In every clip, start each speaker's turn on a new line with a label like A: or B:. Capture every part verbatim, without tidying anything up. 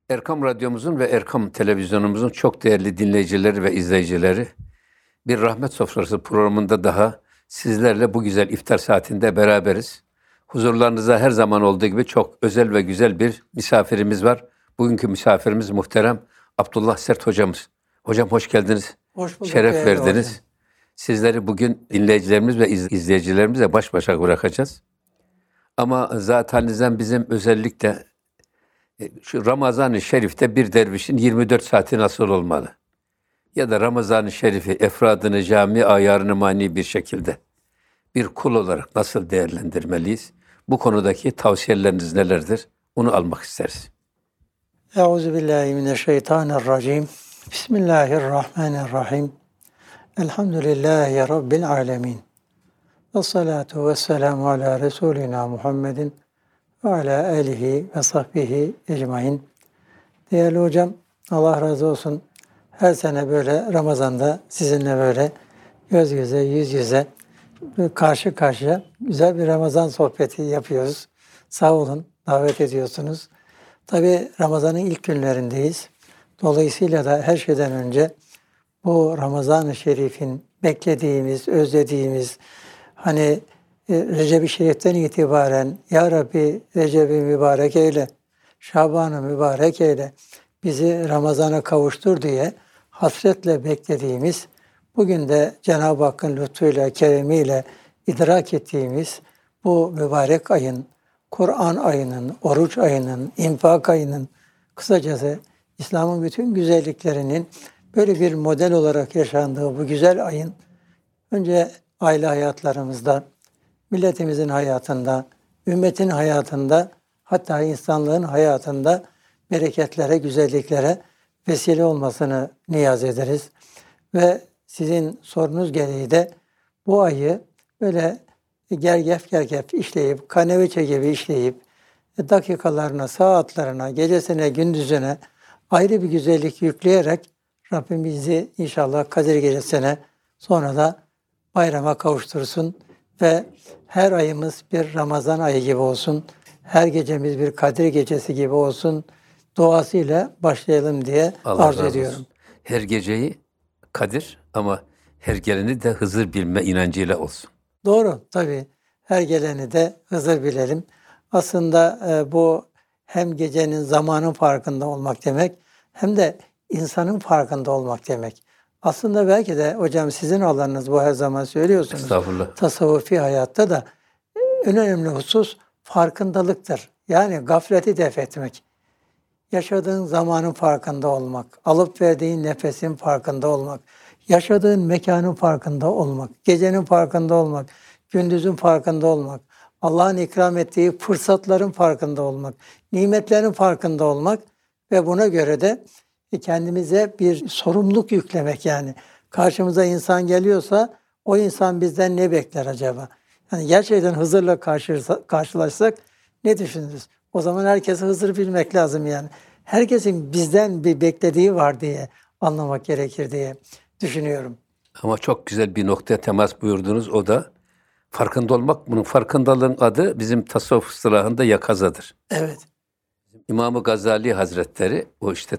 A: Erkam Radyomuzun ve Erkam Televizyonumuzun çok değerli dinleyicileri ve izleyicileri, bir Rahmet Sofrası programında daha sizlerle bu güzel iftar saatinde beraberiz. Huzurlarınıza her zaman olduğu gibi çok özel ve güzel bir misafirimiz var. Bugünkü misafirimiz muhterem Abdullah Sert hocamız. Hocam hoş geldiniz.
B: Hoş bulduk.
A: Şeref verdiniz. Hocam. Sizleri bugün dinleyicilerimiz ve izleyicilerimizle baş başa bırakacağız. Ama zatenizden bizim özellikle şu Ramazan-ı Şerif'te bir dervişin yirmi dört saati nasıl olmalı? Ya da Ramazan-ı Şerif'i efradını cami ayarını mani bir şekilde bir kul olarak nasıl değerlendirmeliyiz? Bu konudaki tavsiyeleriniz nelerdir? Onu almak isteriz.
B: Euzubillahimineşşeytanirracim. Bismillahirrahmanirrahim. Elhamdülillahi Rabbil alemin. Ve salatu ve selamu ala Resulina Muhammedin ve ala alihi ve sahbihi ecmain. Değerli hocam, Allah razı olsun. Her sene böyle Ramazan'da sizinle böyle göz göze, yüz yüze, karşı karşıya güzel bir Ramazan sohbeti yapıyoruz. Sağ olun, davet ediyorsunuz. Tabii Ramazan'ın ilk günlerindeyiz. Dolayısıyla da her şeyden önce bu Ramazan-ı Şerif'in beklediğimiz, özlediğimiz, hani Recep-i Şerif'ten itibaren Ya Rabbi Recep'i mübarek eyle, Şaban'ı mübarek eyle, bizi Ramazan'a kavuştur diye hasretle beklediğimiz, bugün de Cenab-ı Hakk'ın lütfuyla, keremiyle idrak ettiğimiz bu mübarek ayın, Kur'an ayının, oruç ayının, infak ayının, kısacası İslam'ın bütün güzelliklerinin böyle bir model olarak yaşandığı bu güzel ayın önce aile hayatlarımızda, milletimizin hayatında, ümmetin hayatında, hatta insanlığın hayatında bereketlere, güzelliklere vesile olmasını niyaz ederiz. Ve sizin sorunuz gereği de bu ayı böyle gergef gergef işleyip, kaneviçe gibi işleyip, dakikalarına, saatlerine, gecesine, gündüzüne ayrı bir güzellik yükleyerek Rabbim bizi inşallah Kadir Gecesi'ne sonra da bayrama kavuştursun ve her ayımız bir Ramazan ayı gibi olsun, her gecemiz bir Kadir Gecesi gibi olsun duasıyla başlayalım diye
A: Allah
B: arzu ediyorum.
A: Her geceyi Kadir ama her geleni de Hızır bilme inancıyla olsun.
B: Doğru, tabii. Her geleni de Hızır bilelim. Aslında e, bu hem gecenin zamanın farkında olmak demek, hem de insanın farkında olmak demek. Aslında belki de hocam sizin alanınız bu, her zaman söylüyorsunuz.
A: Estağfurullah.
B: Tasavvufi hayatta da en önemli husus farkındalıktır. Yani gafleti def etmek. Yaşadığın zamanın farkında olmak, alıp verdiğin nefesin farkında olmak, yaşadığın mekanın farkında olmak, gecenin farkında olmak, gündüzün farkında olmak, Allah'ın ikram ettiği fırsatların farkında olmak, nimetlerin farkında olmak ve buna göre de kendimize bir sorumluluk yüklemek yani. Karşımıza insan geliyorsa o insan bizden ne bekler acaba? Yani gerçekten Hızır'la karşılaşsak ne düşünürüz? O zaman herkese Hızır bilmek lazım yani. Herkesin bizden bir beklediği var diye anlamak gerekir diye düşünüyorum.
A: Ama çok güzel bir noktaya temas buyurdunuz. O da farkında olmak. Bunun farkındalığın adı bizim tasavvuf ıstılahında yakazadır.
B: Evet.
A: İmam-ı Gazali Hazretleri, o işte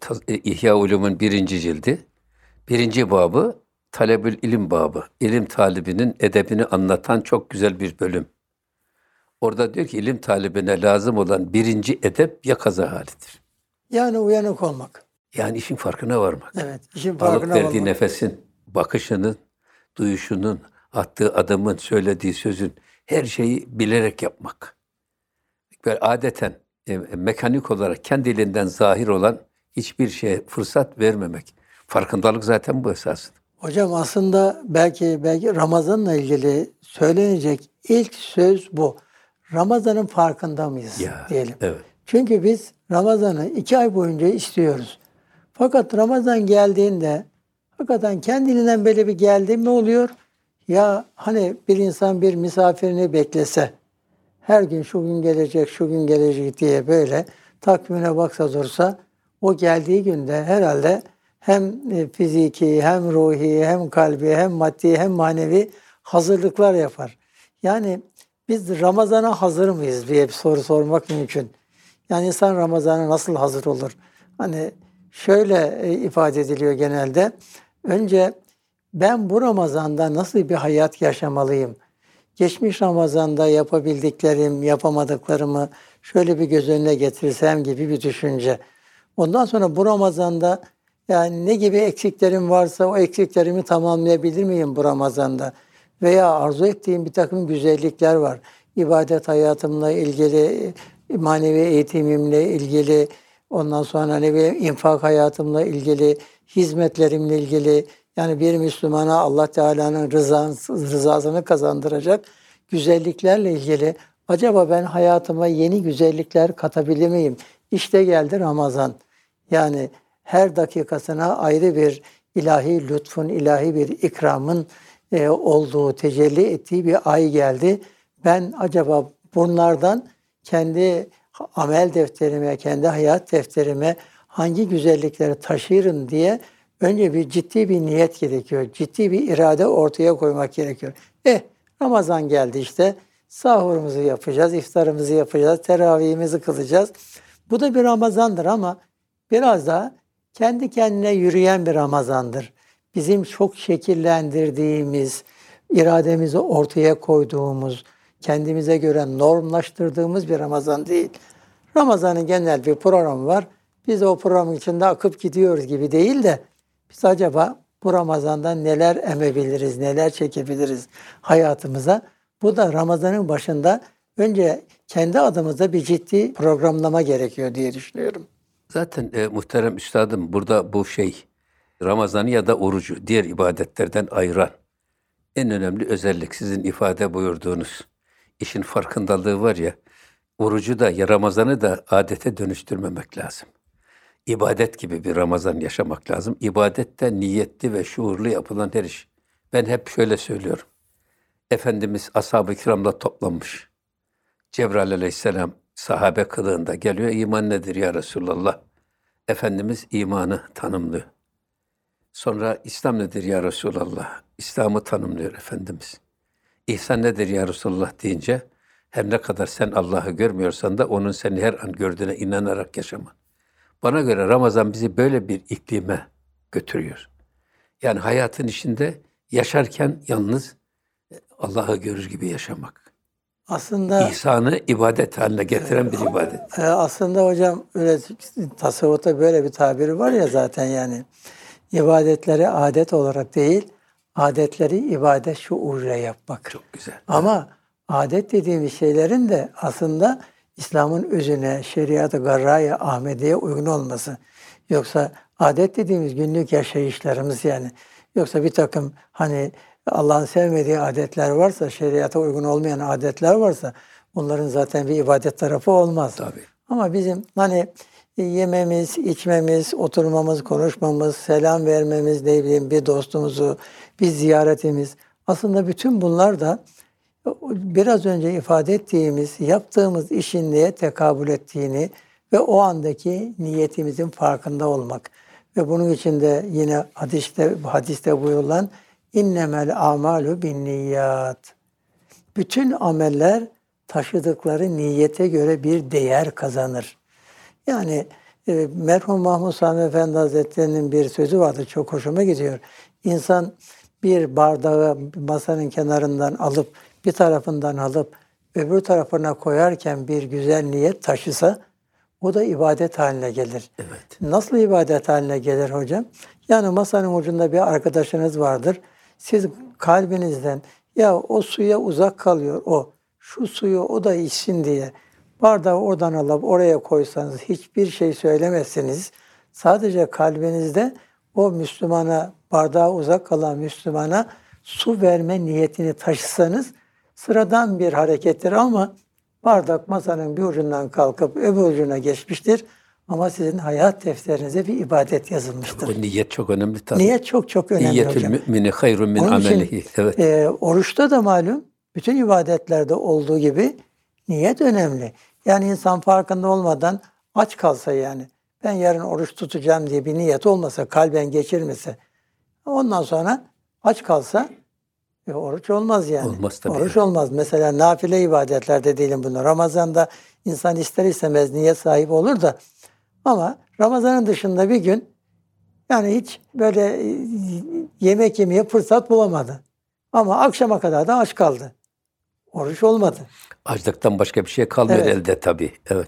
A: İhya Ulum'un birinci cildi, birinci babı, Talebül İlim babı. İlim talibinin edebini anlatan çok güzel bir bölüm. Orada diyor ki ilim talibine lazım olan birinci edep yakaza halidir.
B: Yani uyanık olmak.
A: Yani işin farkına varmak.
B: Evet, işin farkına
A: varmak. Alıp verdiği
B: varmak.
A: nefesin, bakışının, duyuşunun, attığı adımın, söylediği sözün her şeyi bilerek yapmak. Böyle adeten e, mekanik olarak kendiliğinden zahir olan hiçbir şeye fırsat vermemek. Farkındalık zaten bu esasında.
B: Hocam aslında belki belki Ramazan'la ilgili söylenecek ilk söz bu. Ramazan'ın farkında mıyız
A: Ya,
B: diyelim.
A: Evet.
B: Çünkü biz Ramazan'ı iki ay boyunca istiyoruz. Fakat Ramazan geldiğinde hakikaten kendiliğinden böyle bir geldi, ne oluyor? Ya hani bir insan bir misafirini beklese, her gün şu gün gelecek, şu gün gelecek diye böyle takvimine baksa dursa, o geldiği günde herhalde hem fiziki, hem ruhi, hem kalbi, hem maddi, hem manevi hazırlıklar yapar. Yani biz Ramazan'a hazır mıyız diye bir soru sormak mümkün. Yani insan Ramazan'a nasıl hazır olur? Hani şöyle e, ifade ediliyor genelde. Önce ben bu Ramazan'da nasıl bir hayat yaşamalıyım? Geçmiş Ramazan'da yapabildiklerim, yapamadıklarımı şöyle bir göz önüne getirsem gibi bir düşünce. Ondan sonra bu Ramazan'da yani ne gibi eksiklerim varsa o eksiklerimi tamamlayabilir miyim bu Ramazan'da? Veya arzu ettiğim bir takım güzellikler var. İbadet hayatımla ilgili, manevi eğitimimle ilgili, ondan sonra ne bileyim infak hayatımla ilgili, hizmetlerimle ilgili. Yani bir Müslümana Allah Teala'nın rızasını, rızasını kazandıracak güzelliklerle ilgili acaba ben hayatıma yeni güzellikler katabilir miyim? İşte geldi Ramazan. Yani her dakikasına ayrı bir ilahi lütfun, ilahi bir ikramın e, olduğu, tecelli ettiği bir ay geldi. Ben acaba bunlardan kendi amel defterime, kendi hayat defterime hangi güzellikleri taşırım diye önce bir ciddi bir niyet gerekiyor. Ciddi bir irade ortaya koymak gerekiyor. Eh Ramazan geldi işte. Sahurumuzu yapacağız, iftarımızı yapacağız, teravihimizi kılacağız. Bu da bir Ramazandır ama biraz daha kendi kendine yürüyen bir Ramazandır. Bizim çok şekillendirdiğimiz, irademizi ortaya koyduğumuz, kendimize göre normlaştırdığımız bir Ramazan değil. Ramazan'ın genel bir programı var. Biz o programın içinde akıp gidiyoruz gibi değil de biz acaba bu Ramazan'dan neler emebiliriz, neler çekebiliriz hayatımıza? Bu da Ramazan'ın başında önce kendi adımıza bir ciddi programlama gerekiyor diye düşünüyorum.
A: Zaten e, muhterem üstadım burada bu şey Ramazan'ı ya da orucu diğer ibadetlerden ayıran en önemli özellik sizin ifade buyurduğunuz işin farkındalığı var ya, orucu da ya Ramazan'ı da adete dönüştürmemek lazım. İbadet gibi bir Ramazan yaşamak lazım. İbadette niyetli ve şuurlu yapılan her iş. Ben hep şöyle söylüyorum. Efendimiz ashab-ı kiramla toplanmış. Cebrail aleyhisselam sahabe kılığında geliyor. İman nedir ya Resulallah? Efendimiz imanı tanımlıyor. Sonra İslam nedir ya Resulallah? İslam'ı tanımlıyor Efendimiz. İhsan nedir ya Resulallah deyince her ne kadar sen Allah'ı görmüyorsan da onun seni her an gördüğüne inanarak yaşaman. Bana göre Ramazan bizi böyle bir iklime götürüyor. Yani hayatın içinde yaşarken yalnız Allah'ı görür gibi yaşamak.
B: Aslında
A: İhsanı ibadet haline getiren bir ibadet.
B: e, aslında hocam öyle tasavvufta böyle bir tabiri var ya zaten yani ibadetleri adet olarak değil, adetleri ibadet şuuruyla yapmak.
A: Çok güzel.
B: Ama adet dediğimiz şeylerin de aslında İslam'ın özüne, şeriat-ı garra-i Ahmediye uygun olması. Yoksa adet dediğimiz günlük yaşayışlarımız yani. Yoksa bir takım hani Allah'ın sevmediği adetler varsa, şeriata uygun olmayan adetler varsa bunların zaten bir ibadet tarafı olmaz.
A: Tabii.
B: Ama bizim hani yememiz, içmemiz, oturmamız, konuşmamız, selam vermemiz, ne bileyim bir dostumuzu, bir ziyaretimiz aslında bütün bunlar da biraz önce ifade ettiğimiz, yaptığımız işin neye tekabül ettiğini ve o andaki niyetimizin farkında olmak. Ve bunun için de yine hadiste, hadiste buyurulan innemel amalu bin niyyat. Bütün ameller taşıdıkları niyete göre bir değer kazanır. Yani e, merhum Mahmud Sami Efendi Hazretleri'nin bir sözü vardı, çok hoşuma gidiyor. İnsan bir bardağı masanın kenarından alıp, bir tarafından alıp öbür tarafına koyarken bir güzel niyet taşısa, o da ibadet haline gelir.
A: Evet.
B: Nasıl ibadet haline gelir hocam? Yani masanın ucunda bir arkadaşınız vardır. Siz kalbinizden ya o suya uzak kalıyor o, şu suyu o da içsin diye bardağı oradan alıp oraya koysanız hiçbir şey söylemezsiniz. Sadece kalbinizde o Müslümana, bardağı uzak kalan Müslümana su verme niyetini taşısanız sıradan bir harekettir ama bardak masanın bir ucundan kalkıp öbür ucuna geçmiştir. Ama sizin hayat defterinize bir ibadet yazılmıştır.
A: O niyet çok önemli tabii.
B: Niyet çok çok önemli
A: Niyetül
B: hocam.
A: mümini hayrun min
B: Onun için,
A: amelihi. Evet.
B: E, oruçta da malum bütün ibadetlerde olduğu gibi niyet önemli. Yani insan farkında olmadan aç kalsa yani ben yarın oruç tutacağım diye bir niyet olmasa, kalben geçirmese ondan sonra aç kalsa E, oruç olmaz yani.
A: Olmaz tabii.
B: Oruç olmaz. Mesela nafile ibadetlerde diyelim bunu. Ramazan'da insan ister istemez niyet sahibi olur da ama Ramazan'ın dışında bir gün yani hiç böyle e, yemek yemeye fırsat bulamadı. Ama akşama kadar da aç kaldı. Oruç olmadı.
A: Açlıktan başka bir şey kalmıyor
B: Evet.
A: elde tabii. Evet.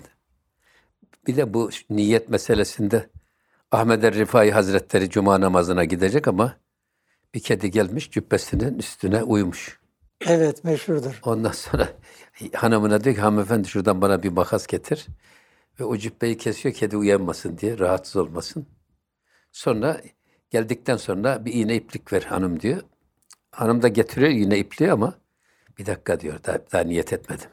A: Bir de bu niyet meselesinde Ahmed er-Rifai Hazretleri Cuma namazına gidecek ama bir kedi gelmiş cübbesinin üstüne uyumuş.
B: Evet, meşhurdur.
A: Ondan sonra hanımına diyor ki hanımefendi şuradan bana bir makas getir. Ve o cübbeyi kesiyor kedi uyanmasın diye, rahatsız olmasın. Sonra geldikten sonra bir iğne iplik ver hanım diyor. Hanım da getiriyor iğne ipliği ama bir dakika diyor daha, daha niyet etmedim.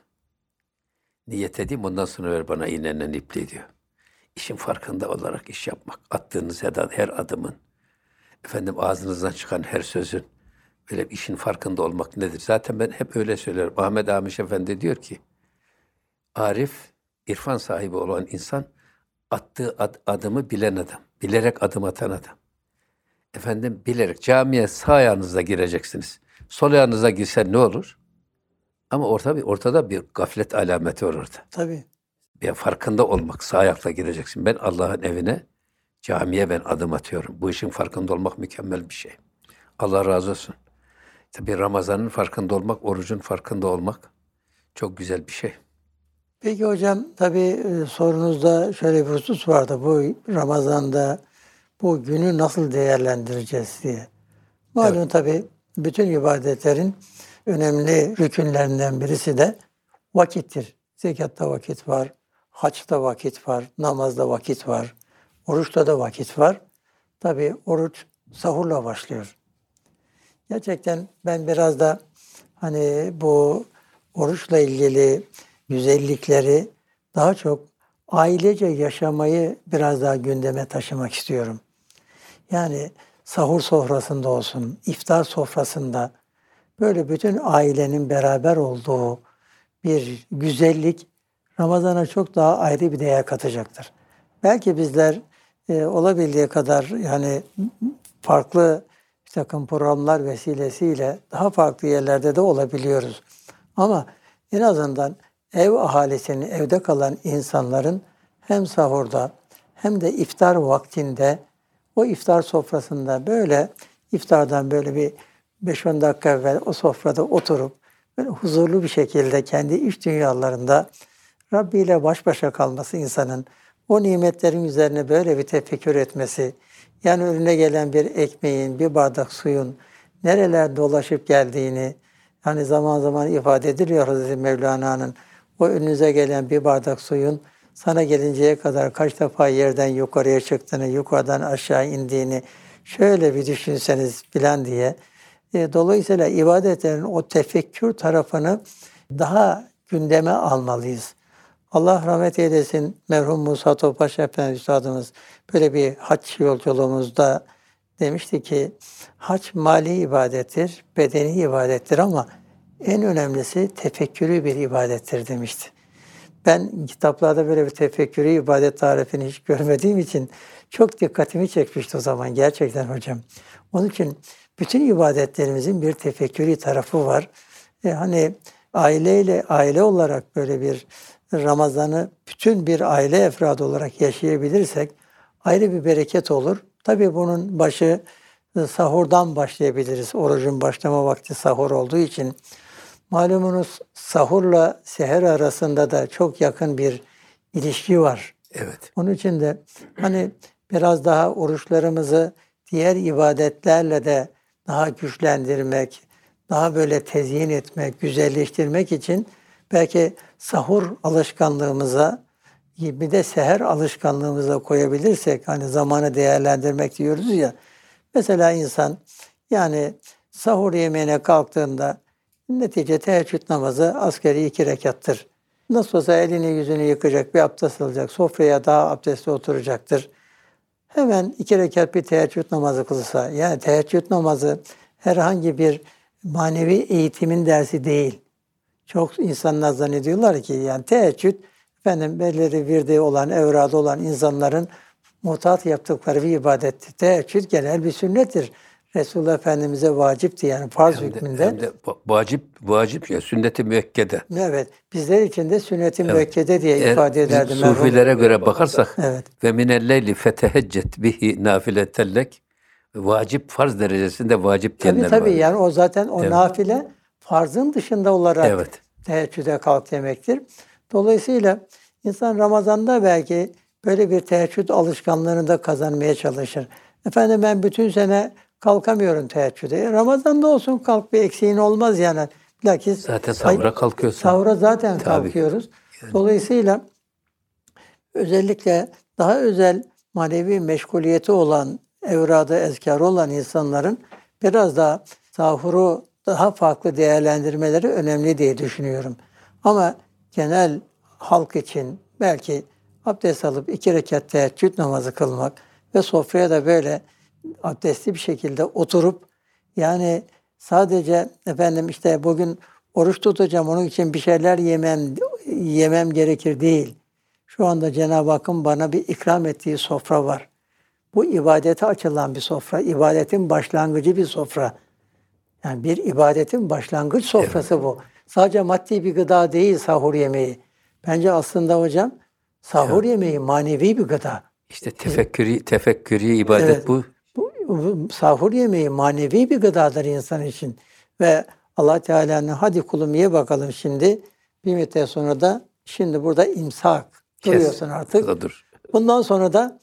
A: Niyet edeyim ondan sonra ver bana iğnenin ipliği diyor. İşin farkında olarak iş yapmak, attığınız her adımın, efendim ağzınızdan çıkan her sözün, böyle işin farkında olmak nedir? Zaten ben hep öyle söylerim. Ahmet Amiş Efendi diyor ki, arif, irfan sahibi olan insan, attığı ad, adımı bilen adam, bilerek adım atan adam. Efendim bilerek, camiye sağ ayağınızla gireceksiniz. Sol ayağınıza girsen ne olur? Ama ortada bir, ortada bir gaflet alameti var orada.
B: Tabii.
A: Bir farkında olmak, sağ ayakla gireceksin. Ben Allah'ın evine, camiye ben adım atıyorum. Bu işin farkında olmak mükemmel bir şey. Allah razı olsun. Tabii Ramazan'ın farkında olmak, orucun farkında olmak çok güzel bir şey.
B: Peki hocam tabii e, sorunuzda şöyle bir husus vardı. Bu Ramazan'da bu günü nasıl değerlendireceğiz diye. Malum
A: Evet.
B: tabii bütün ibadetlerin önemli rükünlerinden birisi de vakittir. Zekatta vakit var, haçta vakit var, namazda vakit var, oruçta da vakit var. Tabii oruç sahurla başlıyor. Gerçekten ben biraz da hani bu oruçla ilgili güzellikleri daha çok ailece yaşamayı biraz daha gündeme taşımak istiyorum. Yani sahur sofrasında olsun, iftar sofrasında böyle bütün ailenin beraber olduğu bir güzellik Ramazan'a çok daha ayrı bir değer katacaktır. Belki bizler e, olabildiği kadar yani farklı bir takım programlar vesilesiyle daha farklı yerlerde de olabiliyoruz. Ama en azından ev ahalisinin, evde kalan insanların hem sahurda hem de iftar vaktinde o iftar sofrasında böyle iftardan böyle bir beş on dakika evvel o sofrada oturup böyle huzurlu bir şekilde kendi iç dünyalarında Rabbi ile baş başa kalması insanın, o nimetlerin üzerine böyle bir tefekkür etmesi, yani önüne gelen bir ekmeğin, bir bardak suyun nerelerde dolaşıp geldiğini, hani zaman zaman ifade ediliyor Hazreti Mevlana'nın, o önünüze gelen bir bardak suyun sana gelinceye kadar kaç defa yerden yukarıya çıktığını, yukarıdan aşağı indiğini şöyle bir düşünseniz filan diye. E, dolayısıyla ibadetlerin o tefekkür tarafını daha gündeme almalıyız. Allah rahmet eylesin merhum Musa Topbaş Efendi Üstadımız böyle bir hac yolculuğumuzda demişti ki hac mali ibadettir, bedeni ibadettir ama en önemlisi tefekkürü bir ibadettir demişti. Ben kitaplarda böyle bir tefekkürü ibadet tarifini hiç görmediğim için çok dikkatimi çekmişti o zaman gerçekten hocam. Onun için bütün ibadetlerimizin bir tefekkürü tarafı var. E hani aileyle aile olarak böyle bir Ramazan'ı bütün bir aile efradı olarak yaşayabilirsek ayrı bir bereket olur. Tabii bunun başı sahurdan başlayabiliriz. Orucun başlama vakti sahur olduğu için. Malumunuz sahurla seher arasında da çok yakın bir ilişki var.
A: Evet.
B: Onun için de hani biraz daha oruçlarımızı diğer ibadetlerle de daha güçlendirmek, daha böyle tezyin etmek, güzelleştirmek için belki sahur alışkanlığımıza bir de seher alışkanlığımıza koyabilirsek, hani zamanı değerlendirmek diyoruz ya. Mesela insan yani sahur yemeğine kalktığında netice teheccüd namazı asgari iki rekattır. Nasıl olsa elini yüzünü yıkacak, bir abdest alacak, sofraya daha abdestli oturacaktır. Hemen iki rekat bir teheccüd namazı kılsa, yani teheccüd namazı herhangi bir manevi eğitimin dersi değil. Çok insanlar zannediyorlar ki yani teheccüd, efendim belirli virdi olan, evradı olan insanların mutat yaptıkları bir ibadetti. Teheccüd genel bir sünnettir. Resulullah Efendimiz'e vacipti, yani farz
A: Hem de,
B: hükmünde.
A: hem de va- vacip, vacip ya sünnet-i müekkede.
B: Evet, bizler için de sünnet-i
A: Evet.
B: müekkede diye
A: Eğer
B: ifade
A: bizim
B: ederdi merhum.
A: sufilere göre bakarsak
B: Evet.
A: ve minelleyli feteheccet bihi nafiletellek, vacip farz derecesinde vacip
B: Tabii
A: diyenler
B: tabii,
A: var.
B: yani o zaten o
A: Evet.
B: nafile farzın dışında olarak
A: Evet.
B: teheccüde kalk demektir. Dolayısıyla insan Ramazan'da belki böyle bir teheccüd alışkanlığını da kazanmaya çalışır. Efendim ben bütün sene kalkamıyorum teheccüde. Ramazan'da olsun kalk, bir eksiğin olmaz yani. Bilakis
A: Zaten sahura kalkıyorsun.
B: Sahura zaten
A: Tabii.
B: kalkıyoruz. Dolayısıyla özellikle daha özel manevi meşguliyeti olan, evrada ezkarı olan insanların biraz daha sahuru daha farklı değerlendirmeleri önemli diye düşünüyorum. Ama genel halk için belki abdest alıp iki rekat teheccüd namazı kılmak ve sofraya da böyle abdestli bir şekilde oturup, yani sadece efendim işte bugün oruç tutacağım, onun için bir şeyler yemem yemem gerekir değil. Şu anda Cenab-ı Hakk'ın bana bir ikram ettiği sofra var. Bu ibadete açılan bir sofra, ibadetin başlangıcı bir sofra. Yani bir ibadetin başlangıç sofrası evet. Bu. Sadece maddi bir gıda değil sahur yemeği. Bence aslında hocam sahur evet. yemeği manevi bir gıda.
A: İşte tefekkürü, tefekkürü ibadet evet. bu.
B: Bu, bu sahur yemeği manevi bir gıdadır insan için. Ve Allah Teala'nın hadi kulum ye bakalım şimdi. Bir müddet sonra da şimdi burada imsak. Duruyorsun artık.
A: Dur.
B: Bundan sonra da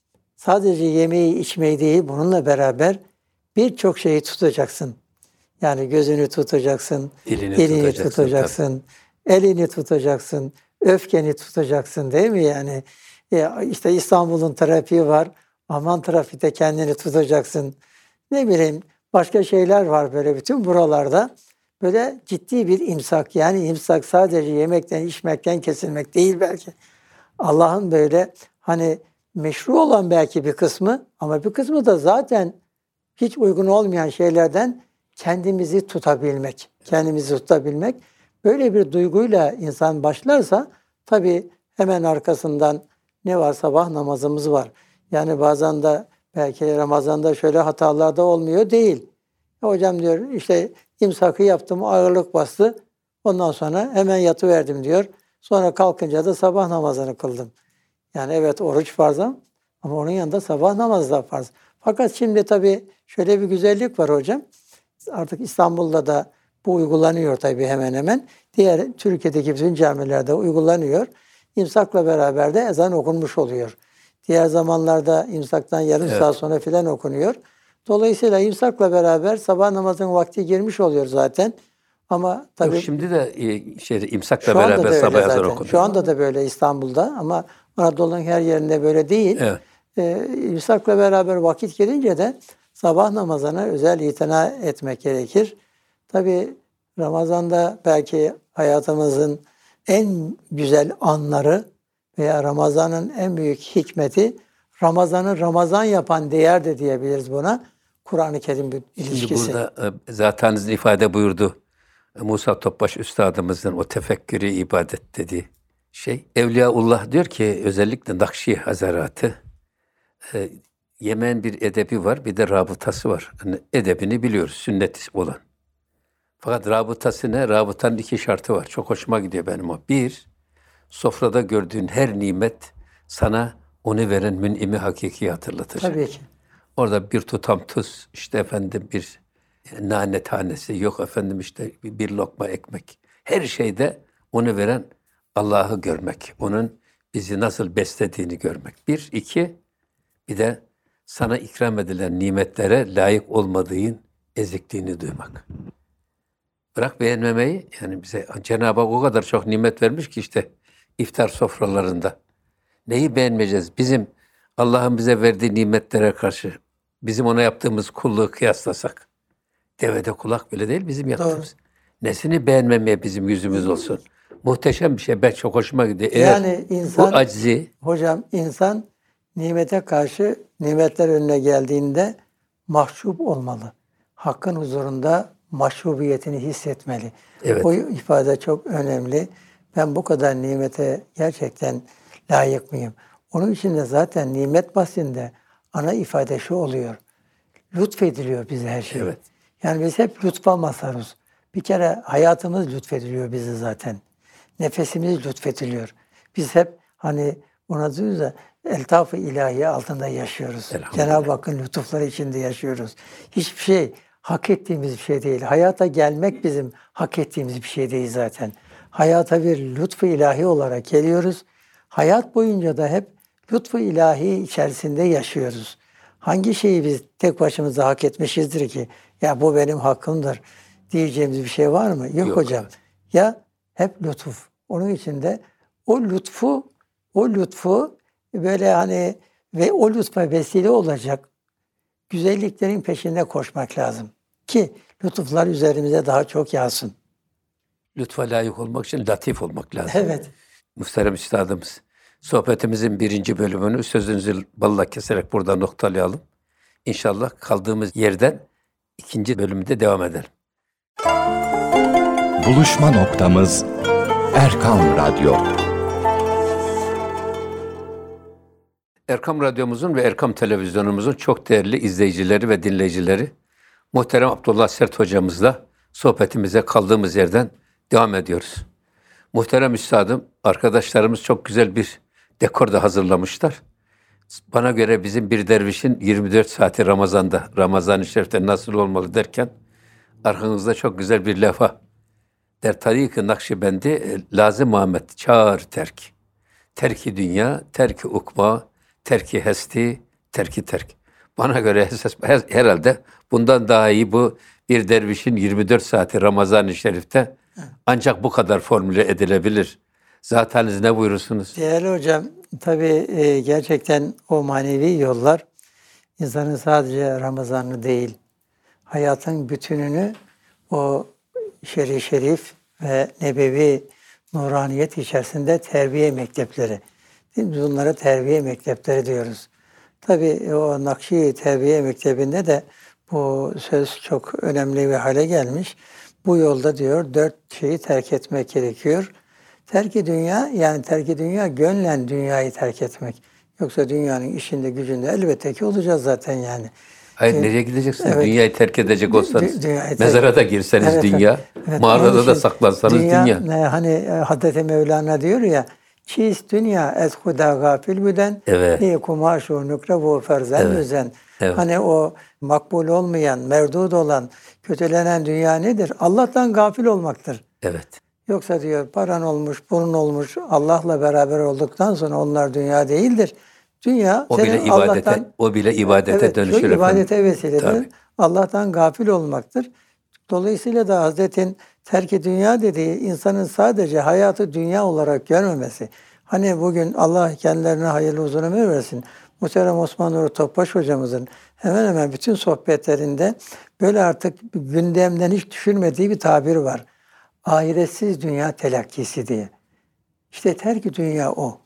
B: sadece yemeği içmeyi değil, bununla beraber birçok şeyi tutacaksın. Yani gözünü tutacaksın,
A: Dilini
B: elini
A: tutacaksın,
B: tutacaksın, elini tutacaksın, öfkeni tutacaksın değil mi yani? Ya işte İstanbul'un trafiği var. Aman trafikte kendini tutacaksın. Ne bileyim başka şeyler var böyle bütün buralarda. Böyle ciddi bir imsak. Yani imsak sadece yemekten, içmekten kesilmek değil belki. Allah'ın böyle hani meşru olan belki bir kısmı, ama bir kısmı da zaten hiç uygun olmayan şeylerden kendimizi tutabilmek. Kendimizi tutabilmek. Böyle bir duyguyla insan başlarsa tabii hemen arkasından ne var? Sabah namazımız var. Yani bazen de belki Ramazan'da şöyle hatalar da olmuyor değil. Hocam diyor işte imsakı yaptım, ağırlık bastı. Ondan sonra hemen yatıverdim diyor. Sonra kalkınca da sabah namazını kıldım. Yani evet oruç farz ama onun yanında sabah namazı da farz. Fakat şimdi tabii şöyle bir güzellik var hocam. Artık İstanbul'da da bu uygulanıyor tabii hemen hemen. Diğer Türkiye'deki bütün camilerde uygulanıyor. İmsakla beraber de ezan okunmuş oluyor. Diğer zamanlarda imsaktan yarım evet. saat sonra filan okunuyor. Dolayısıyla imsakla beraber sabah namazının vakti girmiş oluyor zaten. Ama tabii
A: Yok, şimdi de şey, imsakla beraber sabah ezan okunuyor.
B: Şu anda da böyle İstanbul'da ama Anadolu'nun her yerinde böyle değil.
A: Evet.
B: Ee, imsakla beraber vakit gelince de sabah namazına özel itina etmek gerekir. Tabii Ramazan'da belki hayatımızın en güzel anları veya Ramazan'ın en büyük hikmeti, Ramazan'ı Ramazan yapan değer de diyebiliriz buna. Kur'an-ı Kerim ilişkisi.
A: Şimdi burada zaten ifade buyurdu. Musa Topbaş Üstadımızın o tefekkürü ibadet dediği şey. Evliyaullah diyor ki özellikle Nakşi Hazaratı e, yemeğin bir edebi var, bir de rabıtası var. Yani edebini biliyoruz, sünnet olan. Fakat rabıtası ne? Rabıtanın iki şartı var. Çok hoşuma gidiyor benim o. Bir, sofrada gördüğün her nimet sana onu veren mün'imi hakiki hatırlatacak.
B: Tabii ki.
A: Orada bir tutam tuz, işte efendim bir nane tanesi, yok efendim işte bir, bir lokma ekmek. Her şeyde onu veren Allah'ı görmek. Onun bizi nasıl beslediğini görmek. Bir, iki, bir de sana ikram edilen nimetlere layık olmadığın ezikliğini duymak. Bırak beğenmemeyi, yani bize Cenab-ı Hak o kadar çok nimet vermiş ki işte iftar sofralarında. Neyi beğenmeyeceğiz? Bizim Allah'ın bize verdiği nimetlere karşı bizim ona yaptığımız kulluğu kıyaslasak. Devede kulak bile değil bizim yaptığımız. Doğru. Nesini beğenmemeye bizim yüzümüz olsun. Muhteşem bir şey. Ben çok hoşuma gidiyor. Eğer
B: yani insan,
A: bu aczi...
B: Hocam insan nimete karşı, nimetler önüne geldiğinde mahcup olmalı. Hakkın huzurunda mahcubiyetini hissetmeli.
A: Evet.
B: O ifade çok önemli. Ben bu kadar nimete gerçekten layık mıyım? Onun için de zaten nimet bahsinde ana ifade şu oluyor. lütfediliyor bize her şey.
A: Evet.
B: Yani biz hep lütfa mazharuz. Bir kere hayatımız lütfediliyor bize zaten. Nefesimiz lütfediliyor. Biz hep hani ona diyoruz ya, eltaf-ı ilahi altında yaşıyoruz. Cenab-ı Hakk'ın lütufları içinde yaşıyoruz. Hiçbir şey hak ettiğimiz bir şey değil. Hayata gelmek bizim hak ettiğimiz bir şey değil zaten. Hayata bir lütfu ilahi olarak geliyoruz. Hayat boyunca da hep lütfu ilahi içerisinde yaşıyoruz. Hangi şeyi biz tek başımıza hak etmişizdir ki? Ya bu benim hakkımdır diyeceğimiz bir şey var mı? Yok, Yok hocam. Evet. Ya hep lütuf. Onun için de o lütfu, o lütfu böyle hani ve o lütfa vesile olacak güzelliklerin peşinde koşmak lazım. Ki lütuflar üzerimize daha çok yağsın.
A: Lütfa layık olmak için latif olmak lazım.
B: Evet.
A: Muhterem üstadımız, sohbetimizin birinci bölümünü sözünüzü balla keserek burada noktalayalım. İnşallah kaldığımız yerden ikinci bölümde devam edelim.
C: Buluşma noktamız Erkam Radyo.
A: Erkam Radyomuzun ve Erkam Televizyonumuzun çok değerli izleyicileri ve dinleyicileri, muhterem Abdullah Sert hocamızla sohbetimize kaldığımız yerden devam ediyoruz. Muhterem üstadım, arkadaşlarımız çok güzel bir dekor da hazırlamışlar. Bana göre bizim bir dervişin yirmi dört saati Ramazan'da, Ramazan-ı Şerif'te nasıl olmalı derken, arkanızda çok güzel bir levha. Der tarik-i Nakşibendi, lazım Muhammed, çağır terk. Terki dünya, terki ukba, terki hesti, terki terk. Bana göre herhalde bundan daha iyi bu bir dervişin yirmi dört saati Ramazan-ı Şerif'te ancak bu kadar formüle edilebilir. Zaten ne buyurursunuz?
B: Değerli hocam, tabii e, gerçekten o manevi yollar insanın sadece Ramazan'ı değil, hayatın bütününü o şerif şerif ve nebevi nuraniyet içerisinde terbiye mektepleri. Değil mi? Bunlara terbiye mektepleri diyoruz. Tabii o Nakşi terbiye mektebinde de bu söz çok önemli bir hale gelmiş. Bu yolda diyor dört şeyi terk etmek gerekiyor. Terk-i dünya, yani terk-i dünya gönlen dünyayı terk etmek. Yoksa dünyanın işinde gücünde elbette ki olacağız zaten yani.
A: Hayır, nereye gideceksiniz?
B: Evet.
A: Dünyayı terk edecek olsanız,
B: Dünyayı
A: mezara da girseniz
B: evet,
A: dünya,
B: evet.
A: mağarada da saklansanız dünya.
B: dünya. Hani Hazreti Mevlana diyor ya, çiz dünya ez huda gafil büden,
A: Evet.
B: niye kumaşu nükre bu ferzen
A: Evet.
B: düzen.
A: Evet.
B: Hani o makbul olmayan, merdud olan, kötülenen dünya nedir? Allah'tan gafil olmaktır.
A: Evet.
B: Yoksa diyor paran olmuş, bunun olmuş, Allah'la beraber olduktan sonra onlar dünya değildir. Dünya
A: O
B: senin
A: bile ibadete,
B: Allah'tan,
A: o bile ibadete
B: evet,
A: dönüşür efendim.
B: ibadete vesiledir.
A: Tabii.
B: Allah'tan gafil olmaktır. Dolayısıyla da Hazretin terk-i dünya dediği insanın sadece hayatı dünya olarak görmemesi. Hani bugün Allah kendilerine hayırlı uzun ömür versin. Muhterem Osman Nuri Topbaş hocamızın hemen hemen bütün sohbetlerinde böyle artık gündemden hiç düşürmediği bir tabir var. Ahiretsiz dünya telakkisi diye. İşte terk-i dünya o.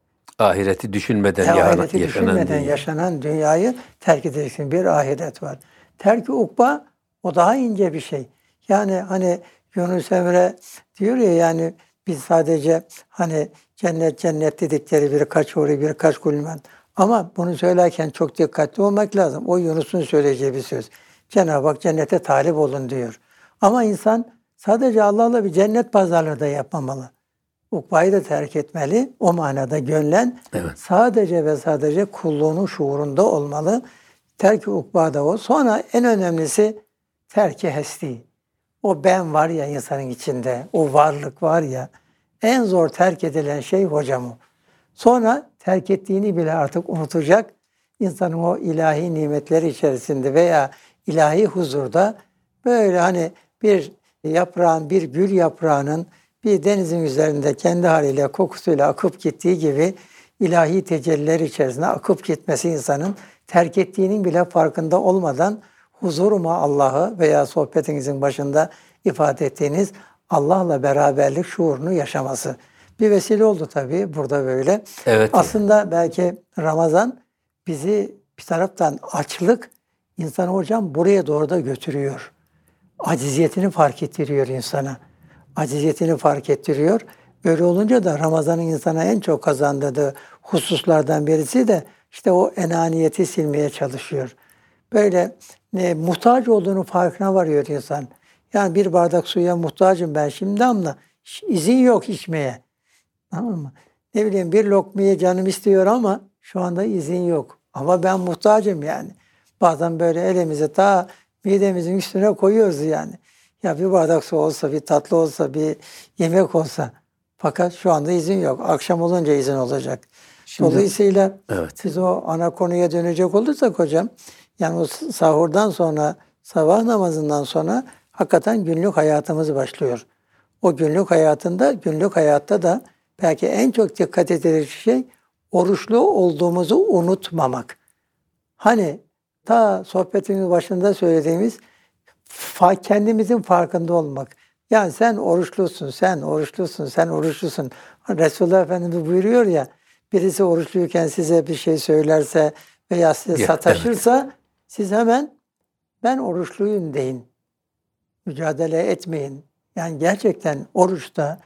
A: Ahireti düşünmeden
B: Ya,
A: yaşanan,
B: ahireti
A: yaşanan
B: düşünmeden
A: dünya.
B: yaşanan dünyayı terk edeceksin. Bir ahiret var. Terk-i ukba o daha ince bir şey. Yani hani Yunus Emre diyor ya, yani biz sadece hani cennet cennet dedikleri birkaç huri birkaç kulman. Ama bunu söylerken çok dikkatli olmak lazım. O Yunus'un söyleyeceği bir söz. Cenab-ı Hak cennete talip olun diyor. Ama insan sadece Allah'la bir cennet pazarlığı da yapmamalı. Ukbayı da terk etmeli. O manada gönlen
A: Evet.
B: sadece ve sadece kulluğunun şuurunda olmalı. Terk-i ukba da o. Sonra en önemlisi terk-i hesti. O ben var ya insanın içinde, o varlık var ya, en zor terk edilen şey hocam o. Sonra terk ettiğini bile artık unutacak. İnsanın o ilahi nimetleri içerisinde veya ilahi huzurda böyle hani bir yaprağın, bir gül yaprağının bir denizin üzerinde kendi haliyle kokusuyla akıp gittiği gibi ilahi tecelliler içerisinde akıp gitmesi insanın terk ettiğinin bile farkında olmadan huzur-u Allah'ı veya sohbetinizin başında ifade ettiğiniz Allah'la beraberlik şuurunu yaşaması. Bir vesile oldu tabii burada böyle.
A: Evet.
B: Aslında belki Ramazan bizi bir taraftan açlık insanı hocam buraya doğru da götürüyor. Aciziyetini fark ettiriyor insana. Aciziyetini fark ettiriyor. Öyle olunca da Ramazan'ın insana en çok kazandırdığı hususlardan birisi de işte o enaniyeti silmeye çalışıyor. böyle ne, muhtaç olduğunu farkına varıyor insan. Yani bir bardak suya muhtacım ben şimdi ama izin yok içmeye. Tamam mı? Ne bileyim bir lokmaya canım istiyor ama şu anda izin yok. Ama ben muhtacım yani. Bazen böyle elimizi ta midemizin üstüne koyuyoruz yani. Ya bir bardak su olsa, bir tatlı olsa, bir yemek olsa. Fakat şu anda izin yok. Akşam olunca izin olacak.
A: Şimdi,
B: Dolayısıyla
A: evet.
B: siz o ana konuya dönecek olursak hocam, yani o sahurdan sonra, sabah namazından sonra hakikaten günlük hayatımız başlıyor. O günlük hayatında, günlük hayatta da belki en çok dikkat edilecek şey oruçlu olduğumuzu unutmamak. Hani ta sohbetimin başında söylediğimiz kendimizin farkında olmak. Yani sen oruçlusun, sen oruçlusun, sen oruçlusun. Resulullah Efendimiz buyuruyor ya, birisi oruçluyken size bir şey söylerse veya size
A: Ya,
B: sataşırsa
A: evet.
B: siz hemen ben oruçluyum deyin. Mücadele etmeyin. Yani gerçekten oruçta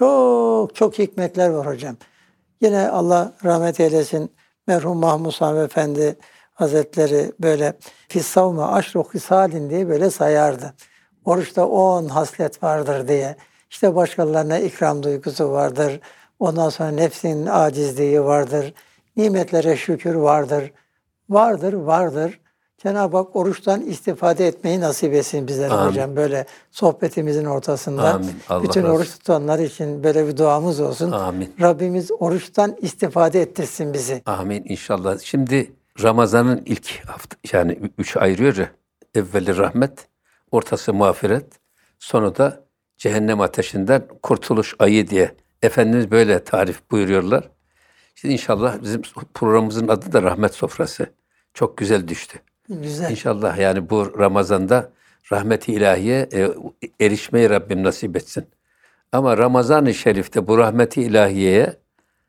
B: çok çok hikmetler var hocam. Yine Allah rahmet eylesin merhum Mahmud Sami Efendi Hazretleri böyle fissavme aşru hisalin diye böyle sayardı. Oruçta on haslet vardır diye. İşte başkalarına ikram duygusu vardır. Ondan sonra nefsin acizliği vardır. Nimetlere şükür vardır. Vardır, vardır. Cenab-ı Hak oruçtan istifade etmeyi nasip etsin bizlere
A: Amin.
B: hocam. Böyle sohbetimizin ortasında.
A: Amin. Allah
B: Bütün
A: razı
B: oruç tutanlar için böyle bir duamız olsun.
A: Amin.
B: Rabbimiz oruçtan istifade ettirsin bizi.
A: Amin inşallah. Şimdi Ramazan'ın ilk hafta, yani üç ayırıyor ya. Evveli rahmet, ortası mağfiret, sonu da cehennem ateşinden kurtuluş ayı diye Efendimiz böyle tarif buyuruyorlar. Şimdi inşallah bizim programımızın adı da rahmet sofrası. Çok güzel düştü.
B: Güzel.
A: İnşallah yani bu Ramazan'da rahmet-i ilahiye e, erişmeyi Rabbim nasip etsin. Ama Ramazan-ı Şerif'te bu rahmet-i ilahiyeye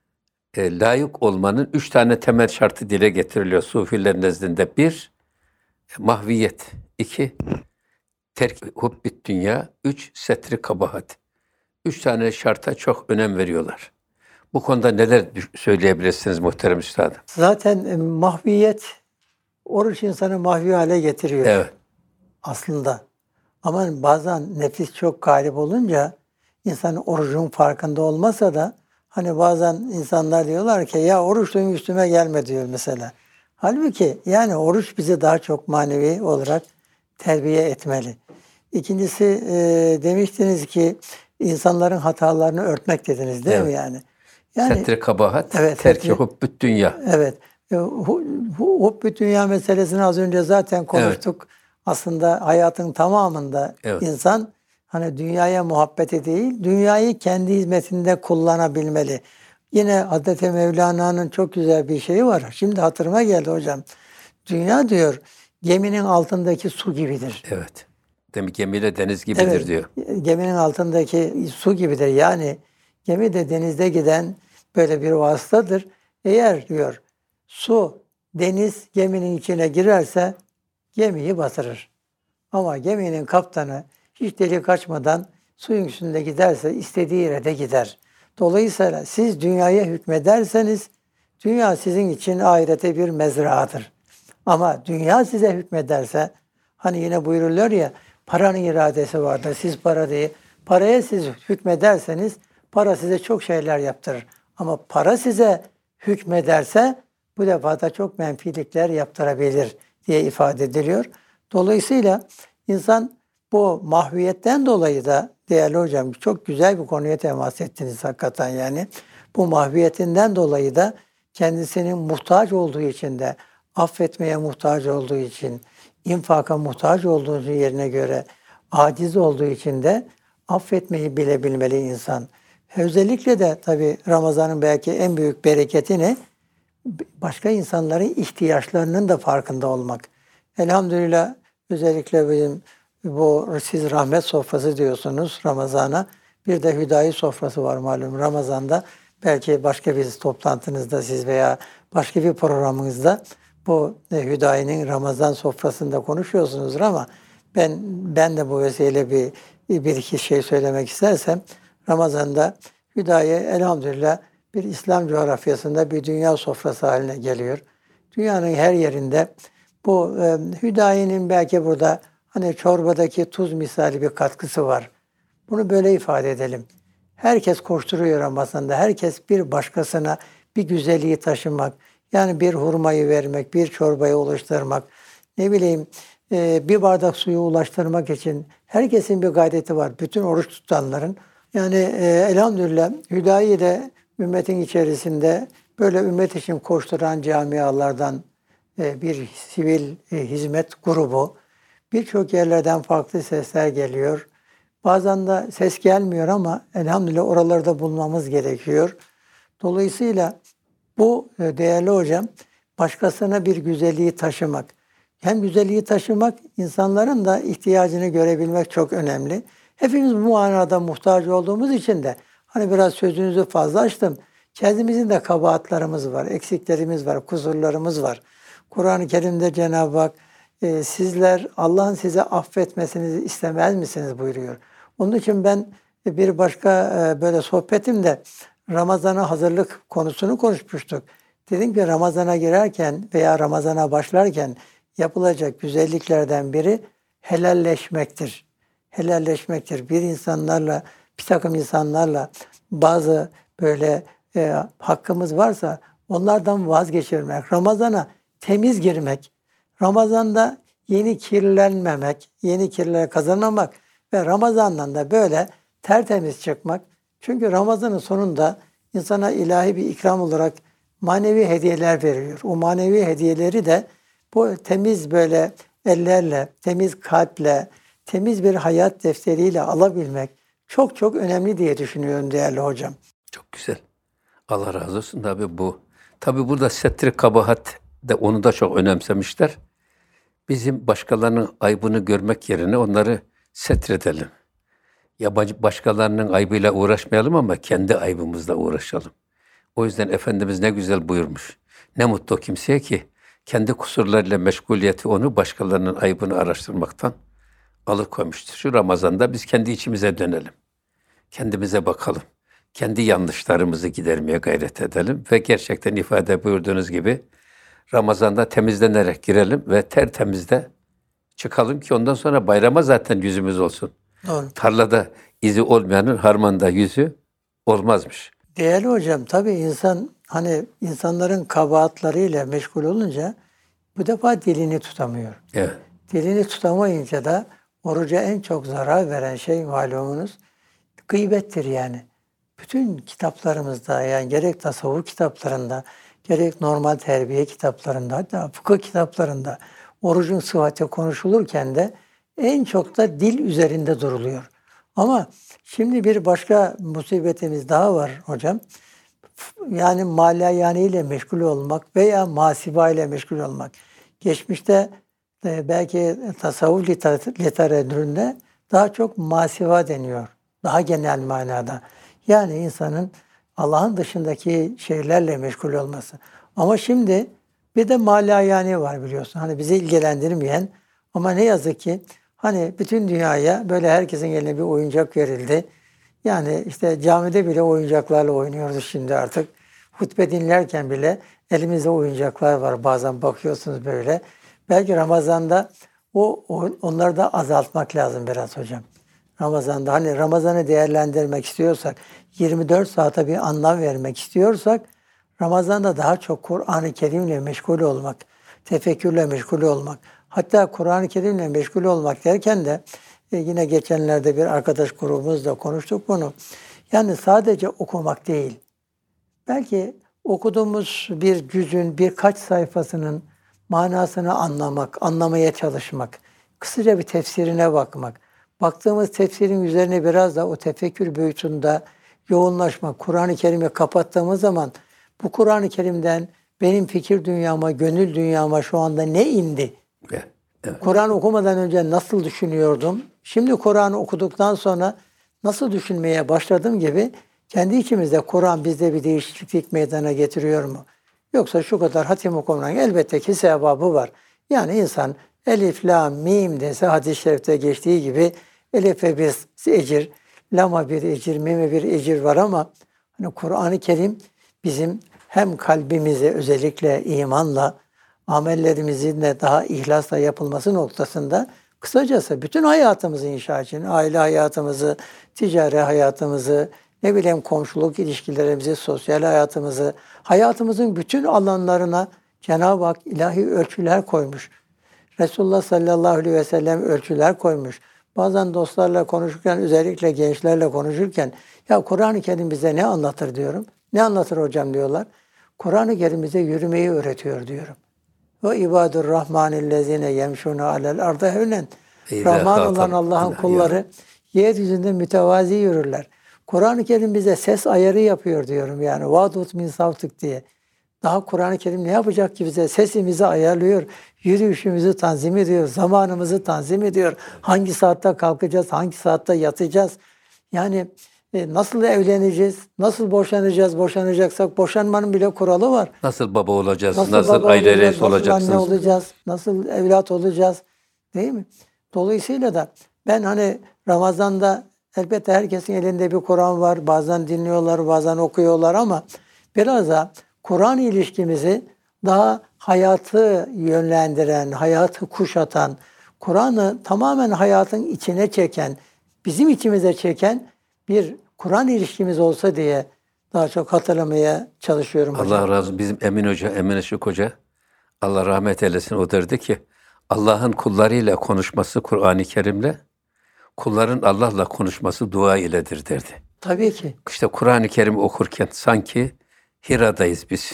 A: e, layık olmanın üç tane temel şartı dile getiriliyor Sufiler nezdinde. Bir, mahviyet. İki, terk hubbit dünya. Üç, setri kabahat. Üç tane şarta çok önem veriyorlar. Bu konuda neler söyleyebilirsiniz muhterem üstadım?
B: Zaten e, mahviyet oruç insanı mahvi hale getiriyor.
A: Evet.
B: Aslında. Ama bazen nefis çok galip olunca insan orucun farkında olmasa da hani bazen insanlar diyorlar ki ya oruçluyum üstüme gelme diyor mesela. Halbuki yani oruç bizi daha çok manevi olarak terbiye etmeli. İkincisi e, demiştiniz ki insanların hatalarını örtmek dediniz değil
A: Evet.
B: mi yani? Yani
A: Setri kabahat,
B: evet,
A: terki
B: setri-
A: hubbüt dünya.
B: Evet. E, hu- hu- Hubbü dünya meselesini az önce zaten konuştuk. Aslında hayatın tamamında
A: Evet.
B: insan hani dünyaya muhabbeti değil, dünyayı kendi hizmetinde kullanabilmeli. Yine Hazreti Mevlana'nın çok güzel bir şeyi var. Şimdi hatırıma geldi hocam. Dünya diyor geminin altındaki su gibidir.
A: Evet. Demek gemiyle deniz gibidir
B: Evet,
A: diyor.
B: geminin altındaki su gibidir. Yani gemi de denizde giden böyle bir vasıtadır. Eğer diyor su, deniz geminin içine girerse gemiyi batırır. Ama geminin kaptanı hiç delik açmadan suyun üstünde giderse istediği yere de gider. Dolayısıyla siz dünyaya hükmederseniz dünya sizin için ahirete bir mezraadır. Ama dünya size hükmederse hani yine buyuruluyor ya paranın iradesi vardır. Siz para değil. Paraya siz hükmederseniz para size çok şeyler yaptırır. Ama para size hükmederse bu defa da çok menfilikler yaptırabilir diye ifade ediliyor. Dolayısıyla insan bu mahviyetten dolayı da değerli hocam çok güzel bir konuya temas ettiniz hakikaten yani. Bu mahviyetinden dolayı da kendisinin muhtaç olduğu için de affetmeye muhtaç olduğu için, infaka muhtaç olduğu yerine göre aciz olduğu için de affetmeyi bilebilmeli insan. Özellikle de tabii Ramazan'ın belki en büyük bereketi ne? Başka insanların ihtiyaçlarının da farkında olmak. Elhamdülillah özellikle bizim bu siz rahmet sofrası diyorsunuz Ramazan'a. Bir de hüdayi sofrası var malum Ramazan'da. Belki başka bir toplantınızda siz veya başka bir programınızda bu hüdayinin Ramazan sofrasında konuşuyorsunuzdur ama ben ben de bu vesileyle bir bir iki şey söylemek istersem Ramazan'da hüdayi elhamdülillah bir İslam coğrafyasında bir dünya sofrası haline geliyor. Dünyanın her yerinde Bu e, Hüdayi'nin belki burada hani çorbadaki tuz misali bir katkısı var. Bunu böyle ifade edelim. Herkes koşturuyor Ramazan'da. Herkes bir başkasına bir güzelliği taşımak, yani bir hurmayı vermek, bir çorbayı oluşturmak, ne bileyim e, bir bardak suyu ulaştırmak için herkesin bir gayreti var. Bütün oruç tutanların. Yani e, elhamdülillah Hüdayi de ümmetin içerisinde böyle ümmet için koşturan camialardan e, bir sivil e, hizmet grubu. Birçok yerlerden farklı sesler geliyor. Bazen de ses gelmiyor ama elhamdülillah oralarda bulmamız gerekiyor. Dolayısıyla bu e, değerli hocam başkasına bir güzelliği taşımak. Hem güzelliği taşımak, insanların da ihtiyacını görebilmek çok önemli. Hepimiz bu manada muhtaç olduğumuz için de hani biraz sözünüzü fazla açtım. Kendimizin de kabahatlarımız var, eksiklerimiz var, kusurlarımız var. Kur'an-ı Kerim'de Cenab-ı Hak e, sizler Allah'ın size affetmesini istemez misiniz buyuruyor. Onun için ben bir başka e, böyle sohbetimde Ramazan'a hazırlık konusunu konuşmuştuk. Dedim ki Ramazan'a girerken veya Ramazan'a başlarken yapılacak güzelliklerden biri helalleşmektir. Helalleşmektir. Bir insanlarla, bir takım insanlarla bazı böyle e, hakkımız varsa onlardan vazgeçirmek. Ramazan'a temiz girmek. Ramazan'da yeni kirlenmemek, yeni kirler kazanmamak ve Ramazan'dan da böyle tertemiz çıkmak. Çünkü Ramazan'ın sonunda insana ilahi bir ikram olarak manevi hediyeler veriyor. O manevi hediyeleri de bu temiz böyle ellerle, temiz kalple, temiz bir hayat defteriyle alabilmek çok çok önemli diye düşünüyorum değerli hocam.
A: Çok güzel. Allah razı olsun. Tabii bu. Tabii burada setri kabahat de onu da çok önemsemişler. Bizim başkalarının aybını görmek yerine onları setredelim. Yabancı başkalarının aybıyla uğraşmayalım ama kendi aybımızla uğraşalım. O yüzden Efendimiz ne güzel buyurmuş. Ne mutlu o kimseye ki kendi kusurlarıyla meşguliyeti onu başkalarının aybını araştırmaktan alıkoymuştur. Şu Ramazan'da biz kendi içimize dönelim. Kendimize bakalım. Kendi yanlışlarımızı gidermeye gayret edelim ve gerçekten ifade buyurduğunuz gibi Ramazan'da temizlenerek girelim ve tertemizde çıkalım ki ondan sonra bayrama zaten yüzümüz olsun.
B: Doğru.
A: Tarlada izi olmayanın harmanda yüzü olmazmış.
B: Değerli hocam, tabii insan hani insanların kabahatlarıyla meşgul olunca bu defa dilini tutamıyor.
A: Evet.
B: Dilini tutamayınca da oruca en çok zarar veren şey malumunuz gıybettir yani. Bütün kitaplarımızda yani gerek tasavvuf kitaplarında, gerek normal terbiye kitaplarında, hatta fıkıh kitaplarında orucun sıhhati konuşulurken de en çok da dil üzerinde duruluyor. Ama şimdi bir başka musibetimiz daha var hocam. Yani malayani ile meşgul olmak veya masiba ile meşgul olmak. Geçmişte belki tasavvuf literatüründe daha çok masiva deniyor. Daha genel manada. Yani insanın Allah'ın dışındaki şeylerle meşgul olması. Ama şimdi bir de malayani var biliyorsun. Hani bizi ilgilendirmeyen ama ne yazık ki hani bütün dünyaya böyle herkesin eline bir oyuncak verildi. Yani işte camide bile oyuncaklarla oynuyoruz şimdi artık. Hutbe dinlerken bile elimizde oyuncaklar var. Bazen bakıyorsunuz böyle. Belki Ramazan'da o, o onları da azaltmak lazım biraz hocam. Ramazan'da hani Ramazan'ı değerlendirmek istiyorsak, yirmi dört saate bir anlam vermek istiyorsak, Ramazan'da daha çok Kur'an-ı Kerim'le meşgul olmak, tefekkürle meşgul olmak, hatta Kur'an-ı Kerim'le meşgul olmak derken de e, yine geçenlerde bir arkadaş grubumuzla konuştuk bunu. Yani sadece okumak değil, belki okuduğumuz bir cüzün birkaç sayfasının manasını anlamak, anlamaya çalışmak, kısaca bir tefsirine bakmak, baktığımız tefsirin üzerine biraz da o tefekkür boyutunda yoğunlaşmak, Kur'an-ı Kerim'i kapattığımız zaman bu Kur'an-ı Kerim'den benim fikir dünyama, gönül dünyama şu anda ne indi?
A: Evet. Evet.
B: Kur'an okumadan önce nasıl düşünüyordum? Şimdi Kur'an'ı okuduktan sonra nasıl düşünmeye başladım gibi kendi içimizde Kur'an bizde bir değişiklik meydana getiriyor mu? Yoksa şu kadar hatim okumanın elbette ki sevabı var. Yani insan elif, lam, mim dese hadis-i şerifte geçtiği gibi elife bir ecir, lama bir ecir, mime bir ecir var ama hani Kur'an-ı Kerim bizim hem kalbimizi özellikle imanla amellerimizin de daha ihlasla yapılması noktasında kısacası bütün hayatımızı inşa için, aile hayatımızı, ticari hayatımızı, ne bileyim komşuluk ilişkilerimizi, sosyal hayatımızı, hayatımızın bütün alanlarına Cenab-ı Hak ilahi ölçüler koymuş. Resulullah sallallahu aleyhi ve sellem ölçüler koymuş. Bazen dostlarla konuşurken, özellikle gençlerle konuşurken, ya Kur'an-ı Kerim bize ne anlatır diyorum. Ne anlatır hocam diyorlar. Kur'an-ı Kerim bize yürümeyi öğretiyor diyorum. Ve ibadur rahmanillezine yemşuna alel arda hevnen. Rahman olan Allah'ın kulları yeryüzünde mütevazi yürürler. Kur'an-ı Kerim bize ses ayarı yapıyor diyorum yani. Vadut min savtık diye. Daha Kur'an-ı Kerim ne yapacak ki bize? Sesimizi ayarlıyor, yürüyüşümüzü tanzim ediyor, zamanımızı tanzim ediyor. Hangi saatte kalkacağız, hangi saatte yatacağız? Yani e, nasıl evleneceğiz, nasıl boşanacağız, boşanacaksak boşanmanın bile kuralı var.
A: Nasıl baba olacağız,
B: Nasıl,
A: nasıl
B: baba
A: aile
B: olacağız,
A: reisi
B: nasıl
A: olacaksınız?
B: anne olacağız, nasıl evlat olacağız, değil mi? Dolayısıyla da ben hani Ramazan'da elbette herkesin elinde bir Kur'an var. Bazen dinliyorlar, bazen okuyorlar ama biraz da Kur'an ilişkimizi daha hayatı yönlendiren, hayatı kuşatan, Kur'an'ı tamamen hayatın içine çeken, bizim içimize çeken bir Kur'an ilişkimiz olsa diye daha çok hatırlamaya çalışıyorum hocam.
A: Allah razı olsun. Bizim Emin Hoca, Emin Işık Hoca, Allah rahmet eylesin, o derdi ki Allah'ın kullarıyla konuşması Kur'an-ı Kerim'le, kulların Allah'la konuşması dua iledir derdi.
B: Tabii ki.
A: İşte Kur'an-ı Kerim okurken sanki Hira'dayız biz.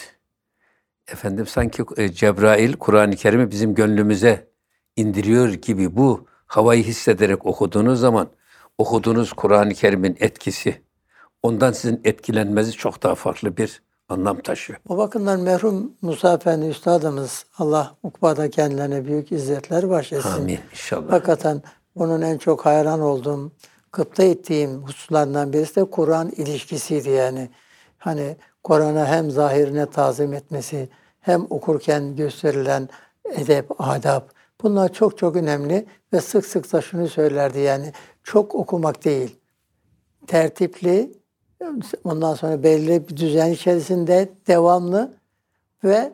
A: Efendim sanki Cebrail Kur'an-ı Kerim'i bizim gönlümüze indiriyor gibi bu havayı hissederek okuduğunuz zaman okuduğunuz Kur'an-ı Kerim'in etkisi, ondan sizin etkilenmeniz çok daha farklı bir anlam taşıyor.
B: O bakımdan merhum Musa Efendi Üstadımız, Allah ukbada kendilerine büyük izzetler bahşetsin.
A: Amin inşallah.
B: Hakikaten onun en çok hayran olduğum, gıpta ettiğim hususlardan birisi de Kur'an ilişkisiydi yani. Hani Kur'an'a hem zahirine tazim etmesi, hem okurken gösterilen edep, adab, bunlar çok çok önemli ve sık sık da şunu söylerdi yani, çok okumak değil, tertipli, ondan sonra belli bir düzen içerisinde devamlı ve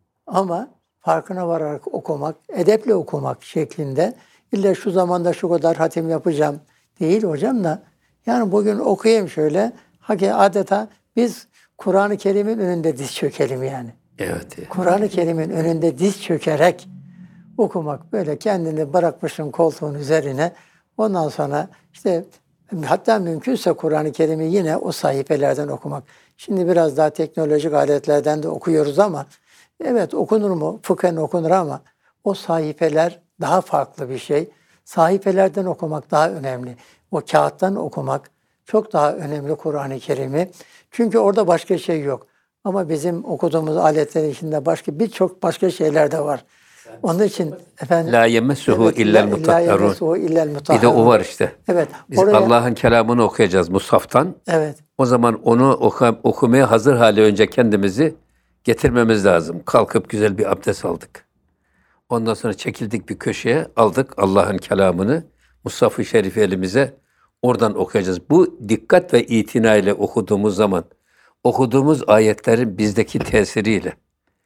B: ama farkına vararak okumak, edeple okumak şeklinde. İlla şu zamanda şu kadar hatim yapacağım değil hocam da. Yani bugün okuyayım şöyle. Hakikaten adeta biz Kur'an-ı Kerim'in önünde diz çökelim yani.
A: Evet.
B: Kur'an-ı Kerim'in önünde diz çökerek okumak. Böyle kendini bırakmışsın koltuğun üzerine. Ondan sonra işte hatta mümkünse Kur'an-ı Kerim'i yine o sayfelerden okumak. Şimdi biraz daha teknolojik aletlerden de okuyoruz ama evet okunur mu? Fıkhen okunur ama o sayfeler daha farklı bir şey. Sayfelerden okumak daha önemli. O kağıttan okumak çok daha önemli Kur'an-ı Kerim'i. Çünkü orada başka şey yok. Ama bizim okuduğumuz aletlerin içinde başka birçok başka şeyler de var. Onun için efendim
A: La yemessuhu
B: evet,
A: illel
B: la
A: mutahharun.
B: yemessuhu illel
A: Bir de
B: mutahharun.
A: o var işte.
B: Evet.
A: Biz
B: oraya-
A: Allah'ın kelamını okuyacağız mushaftan.
B: Evet.
A: O zaman onu oku- okumaya hazır hale önce kendimizi getirmemiz lazım. Kalkıp güzel bir abdest aldık. Ondan sonra çekildik bir köşeye, aldık Allah'ın kelamını, Mushaf-ı Şerif elimize, oradan okuyacağız. Bu dikkat ve itina ile okuduğumuz zaman, okuduğumuz ayetlerin bizdeki tesiriyle,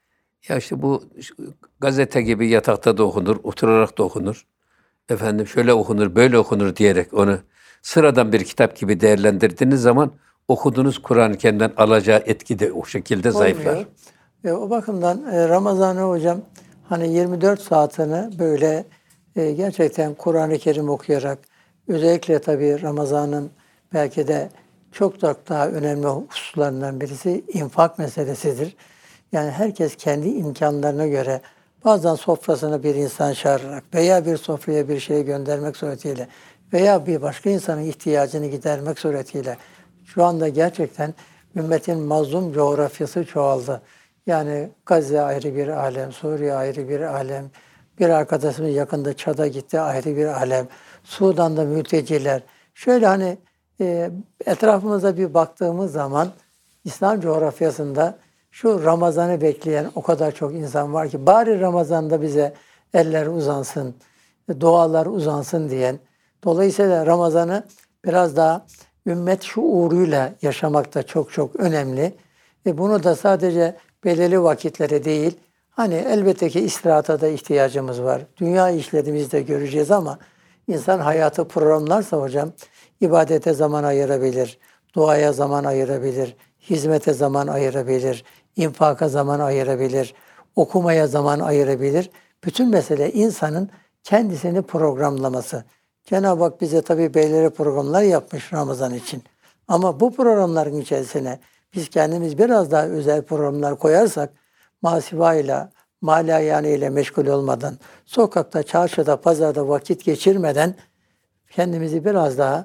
A: ya işte bu gazete gibi yatakta da okunur, oturarak da okunur. Efendim şöyle okunur, böyle okunur diyerek onu sıradan bir kitap gibi değerlendirdiğiniz zaman okuduğunuz Kur'an-ı Kerim'den alacağı etki de o şekilde zayıflar.
B: Olmuyor. E, o bakımdan e, Ramazan'ı hocam hani yirmi dört saatini böyle e, gerçekten Kur'an-ı Kerim okuyarak, özellikle tabii Ramazan'ın belki de çok çok daha önemli hususlarından birisi infak meselesidir. Yani herkes kendi imkanlarına göre bazen sofrasına bir insan çağırarak veya bir sofraya bir şey göndermek suretiyle veya bir başka insanın ihtiyacını gidermek suretiyle şu anda gerçekten ümmetin mazlum coğrafyası çoğaldı. Yani Gazze ayrı bir alem, Suriye ayrı bir alem, bir arkadaşımız yakında Çad'a gitti ayrı bir alem, Sudan'da mülteciler. Şöyle hani e, etrafımıza bir baktığımız zaman İslam coğrafyasında şu Ramazan'ı bekleyen o kadar çok insan var ki bari Ramazan'da bize eller uzansın, dualar uzansın diyen. Dolayısıyla Ramazan'ı biraz daha ümmet şuuruyla yaşamak da çok çok önemli. Ve bunu da sadece belirli vakitlere değil, Hani elbette ki istirahata da ihtiyacımız var. Dünya işlerimizi de göreceğiz ama insan hayatı programlarsa hocam ibadete zaman ayırabilir, duaya zaman ayırabilir, hizmete zaman ayırabilir, infaka zaman ayırabilir, okumaya zaman ayırabilir. Bütün mesele insanın kendisini programlaması. Cenab-ı Hak bize tabii belirli programlar yapmış Ramazan için. Ama bu programların içerisine biz kendimiz biraz daha özel programlar koyarsak, masivayla, malayane ile meşgul olmadan, sokakta, çarşıda, pazarda vakit geçirmeden kendimizi biraz daha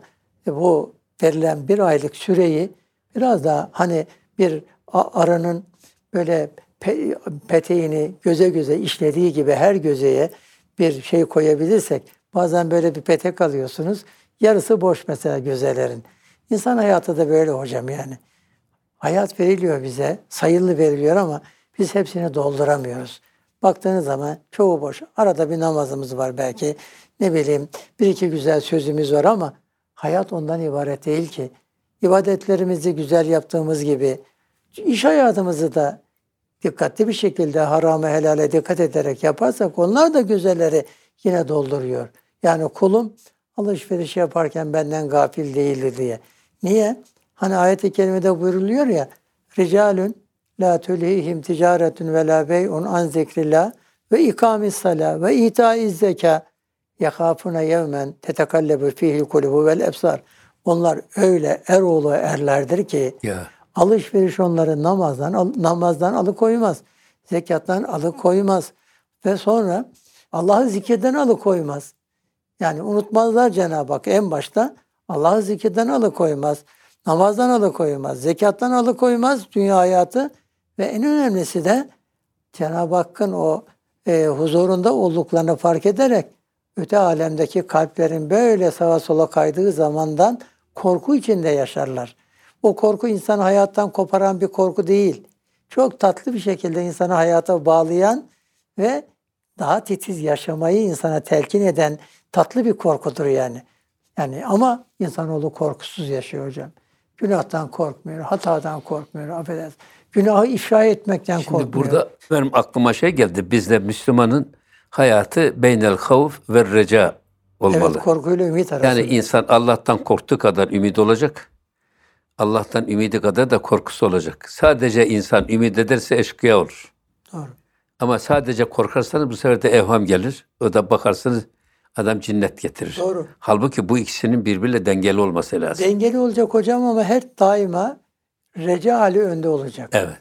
B: bu verilen bir aylık süreyi biraz daha hani bir arının böyle pe- peteğini göze göze işlediği gibi her gözeye bir şey koyabilirsek, bazen böyle bir petek alıyorsunuz, yarısı boş mesela gözelerin. İnsan hayatı da böyle hocam yani. Hayat veriliyor bize, sayılı veriliyor ama biz hepsini dolduramıyoruz. Baktığınız zaman çoğu boş. Arada bir namazımız var belki. Ne bileyim bir iki güzel sözümüz var ama hayat ondan ibaret değil ki. İbadetlerimizi güzel yaptığımız gibi iş hayatımızı da dikkatli bir şekilde harama helale dikkat ederek yaparsak onlar da güzelleri yine dolduruyor. Yani kulum alışveriş yaparken benden gafil değildir diye. Niye? Hani ayet-i kerimede buyruluyor ya Ricalun la tulihim ticaretun ve la bey'un an zikrillah ve ikamis salah ve itaiz zeka yakafuna yevmen tetekallabu fihi kulubu vel ebsar. Onlar öyle eroğlu erlerdir ki
A: Ya.
B: alışveriş onları namazdan al, namazdan alıkoymaz. Zekattan alıkoymaz. Ve sonra Allah'ı zikirden alıkoymaz. Yani unutmazlar Cenab-ı Hak en başta. Allah'ı zikirden alıkoymaz. Namazdan alıkoymaz. Zekattan alıkoymaz dünya hayatı. Ve en önemlisi de Cenab-ı Hakk'ın o e, huzurunda olduklarını fark ederek öte alemdeki kalplerin böyle sağa sola kaydığı zamandan korku içinde yaşarlar. O korku insanı hayattan koparan bir korku değil. Çok tatlı bir şekilde insanı hayata bağlayan ve daha titiz yaşamayı insana telkin eden tatlı bir korkudur yani. Yani ama insanoğlu korkusuz yaşıyor hocam. Günahtan korkmuyor, hatadan korkmuyor, affedersiniz. Günahı ifşa etmekten
A: Şimdi
B: korkmuyor.
A: burada benim aklıma şey geldi. Bizde Müslümanın hayatı beynel havf ve reca olmalı.
B: Evet, korkuyla ümit arasında.
A: Yani insan Allah'tan korktuğu kadar ümit olacak. Allah'tan ümidi kadar da korkusu olacak. Sadece insan ümit ederse eşkıya olur.
B: Doğru.
A: Ama sadece korkarsanız bu sefer de evham gelir. O da bakarsınız adam cinnet getirir.
B: Doğru.
A: Halbuki bu ikisinin birbiriyle dengeli olması lazım.
B: Dengeli olacak hocam ama her daima reca hali önde olacak.
A: Evet.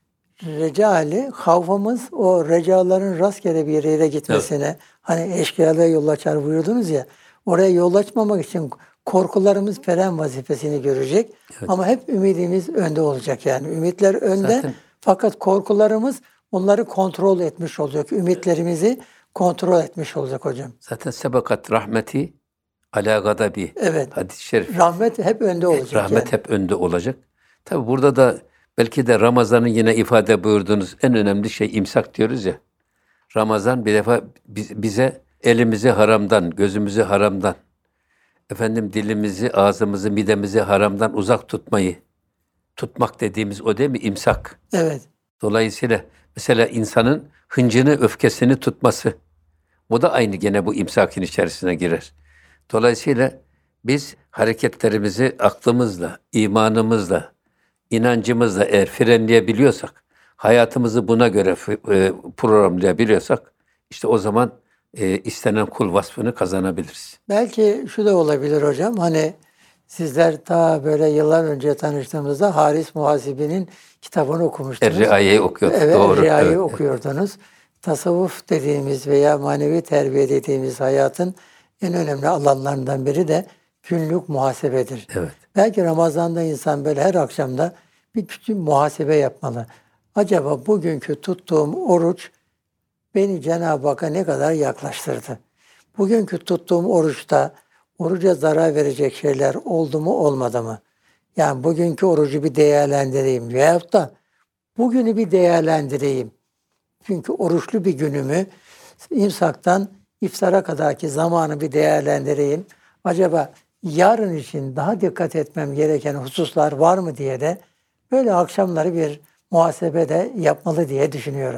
B: Reca hali, havfımız o recaların rastgele bir yere gitmesine, evet. Hani eşkıyalığa yol açar buyurdunuz ya, oraya yol açmamak için korkularımız feren vazifesini görecek. Evet. Ama hep ümidimiz önde olacak yani. Ümitler önde Zaten... fakat korkularımız onları kontrol etmiş olacak. Ümitlerimizi kontrol etmiş olacak hocam.
A: Zaten sebekat rahmeti ala gadabi.
B: Evet.
A: Hadis-i şerif.
B: Rahmet hep önde olacak.
A: Rahmet
B: yani.
A: hep önde olacak. Tabi burada da belki de Ramazan'ın yine ifade buyurduğunuz en önemli şey imsak diyoruz ya. Ramazan bir defa bize elimizi haramdan, gözümüzü haramdan, efendim dilimizi, ağzımızı, midemizi haramdan uzak tutmayı, tutmak dediğimiz o değil mi? İmsak.
B: Evet.
A: Dolayısıyla mesela insanın hıncını, öfkesini tutması, o da aynı gene bu imsakın içerisine girer. Dolayısıyla biz hareketlerimizi aklımızla, imanımızla, inancımızla eğer frenleyebiliyorsak, hayatımızı buna göre programlayabiliyorsak, işte o zaman e, istenen kul vasfını kazanabiliriz.
B: Belki şu da olabilir hocam, hani sizler ta böyle yıllar önce tanıştığımızda Haris Muhasibi'nin kitabını okumuştunuz.
A: Er-Riaye'yi okuyorduk.
B: Evet,
A: doğru.
B: Er-Riaye'yi
A: evet.
B: okuyordunuz. Tasavvuf dediğimiz veya manevi terbiye dediğimiz hayatın en önemli alanlarından biri de günlük muhasebedir.
A: Evet.
B: Belki Ramazan'da insan böyle her akşamda bir küçük muhasebe yapmalı. Acaba bugünkü tuttuğum oruç beni Cenab-ı Hakk'a ne kadar yaklaştırdı? Bugünkü tuttuğum oruçta oruca zarar verecek şeyler oldu mu olmadı mı? Yani bugünkü orucu bir değerlendireyim veyahut da bugünü bir değerlendireyim. Çünkü oruçlu bir günümü imsaktan iftara kadarki zamanı bir değerlendireyim. Acaba yarın için daha dikkat etmem gereken hususlar var mı diye de böyle akşamları bir muhasebe de yapmalı diye düşünüyorum.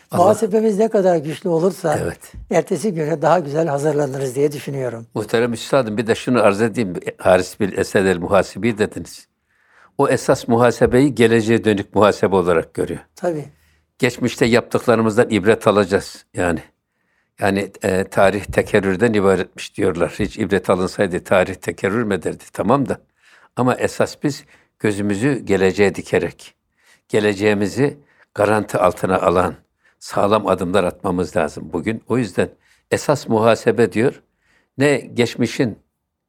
A: Allah-
B: Muhasebemiz ne kadar güçlü olursa
A: Evet.
B: ertesi güne daha güzel hazırlanırız diye düşünüyorum.
A: Muhterem Üstadım, bir de şunu arz edeyim. Haris bil esedel muhasibi dediniz. O esas muhasebeyi geleceğe dönük muhasebe olarak görüyor.
B: Tabii.
A: Geçmişte yaptıklarımızdan ibret alacağız yani. Yani e, tarih tekerrürden ibaretmiş diyorlar. Hiç ibret alınsaydı tarih tekerrür mü ederdi? Tamam da. Ama esas biz gözümüzü geleceğe dikerek, geleceğimizi garanti altına alan sağlam adımlar atmamız lazım bugün. O yüzden esas muhasebe diyor, ne geçmişin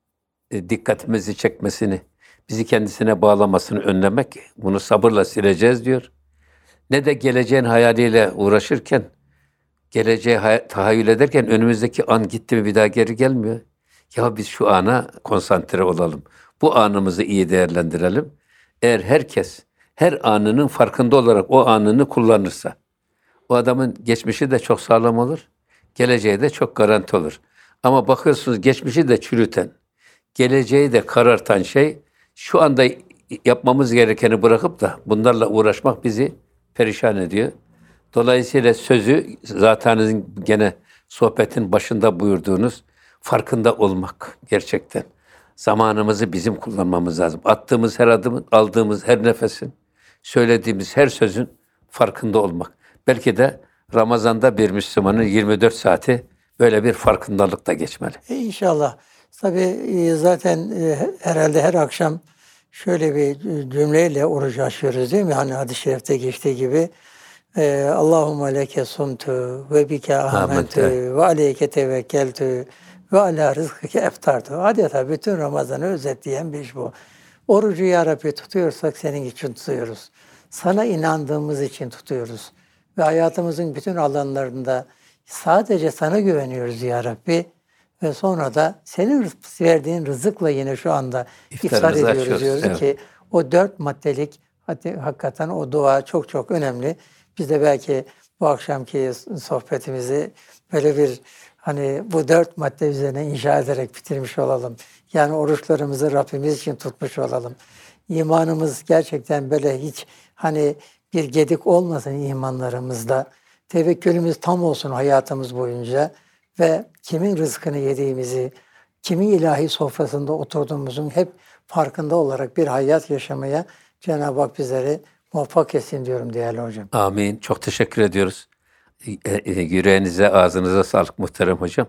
A: e, dikkatimizi çekmesini, bizi kendisine bağlamasını önlemek, bunu sabırla sileceğiz diyor. Ne de geleceğin hayaliyle uğraşırken, geleceğe hay- tahayyül ederken önümüzdeki an gitti mi bir daha geri gelmiyor. Ya biz şu ana konsantre olalım. Bu anımızı iyi değerlendirelim. Eğer herkes her anının farkında olarak o anını kullanırsa, o adamın geçmişi de çok sağlam olur, geleceği de çok garanti olur. Ama bakıyorsunuz geçmişi de çürüten, geleceği de karartan şey, şu anda yapmamız gerekeni bırakıp da bunlarla uğraşmak bizi perişan ediyor. Dolayısıyla sözü zaten gene sohbetin başında buyurduğunuz farkında olmak gerçekten. Zamanımızı bizim kullanmamız lazım. Attığımız her adımın, aldığımız her nefesin, söylediğimiz her sözün farkında olmak. Belki de Ramazan'da bir Müslümanın yirmi dört saati böyle bir farkındalıkla geçmeli.
B: E inşallah. Tabii e, zaten e, herhalde her akşam şöyle bir cümleyle oruç açıyoruz değil mi? Hani hadis-i şerifte geçtiği gibi e, Allahümme leke sumtu ve bike amentu
A: Amin.
B: ve aleyke tevekkeltu ve ala rızkike eftartu. Adeta bütün Ramazan'ı özetleyen bir iş bu. Orucu ya Rabbi tutuyorsak senin için tutuyoruz. Sana inandığımız için tutuyoruz. Ve hayatımızın bütün alanlarında sadece sana güveniyoruz ya Rabbi. Ve sonra da senin rızk- verdiğin rızıkla yine şu anda iftar
A: İftarımızı
B: ediyoruz
A: açıyoruz,
B: diyoruz
A: evet.
B: ki o dört maddelik hadi- hakikaten o dua çok çok önemli. Biz de belki bu akşamki sohbetimizi böyle bir hani bu dört madde üzerine inşa ederek bitirmiş olalım. Yani oruçlarımızı Rabbimiz için tutmuş olalım. İmanımız gerçekten böyle hiç hani bir gedik olmasın imanlarımızda. Tevekkülümüz tam olsun hayatımız boyunca ve kimin rızkını yediğimizi, kimin ilahi sofrasında oturduğumuzun hep farkında olarak bir hayat yaşamaya Cenab-ı Hak bizleri muvaffak etsin diyorum değerli hocam.
A: Amin. Çok teşekkür ediyoruz. E, e, yüreğinize, ağzınıza sağlık muhterem hocam.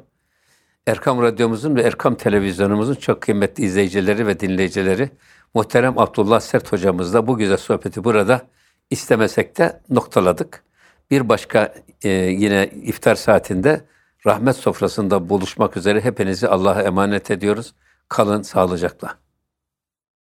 A: Erkam Radyomuzun ve Erkam Televizyonumuzun çok kıymetli izleyicileri ve dinleyicileri, muhterem Abdullah Sert hocamızla bu güzel sohbeti burada istemesek de noktaladık. Bir başka e, yine iftar saatinde rahmet sofrasında buluşmak üzere hepinizi Allah'a emanet ediyoruz. Kalın sağlıcakla.